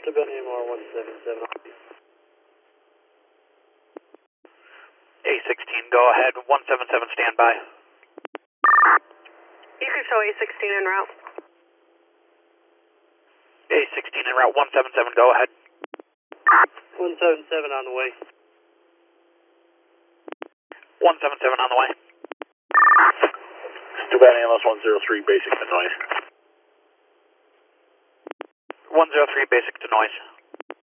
Tibet AMR 177. A16, go ahead. 177, stand by. You can show A16 en route. A16 en route, 177, go ahead. 177 on the way. 177 on the way. Tibet AMS 103, basic to noise. 103, basic to noise.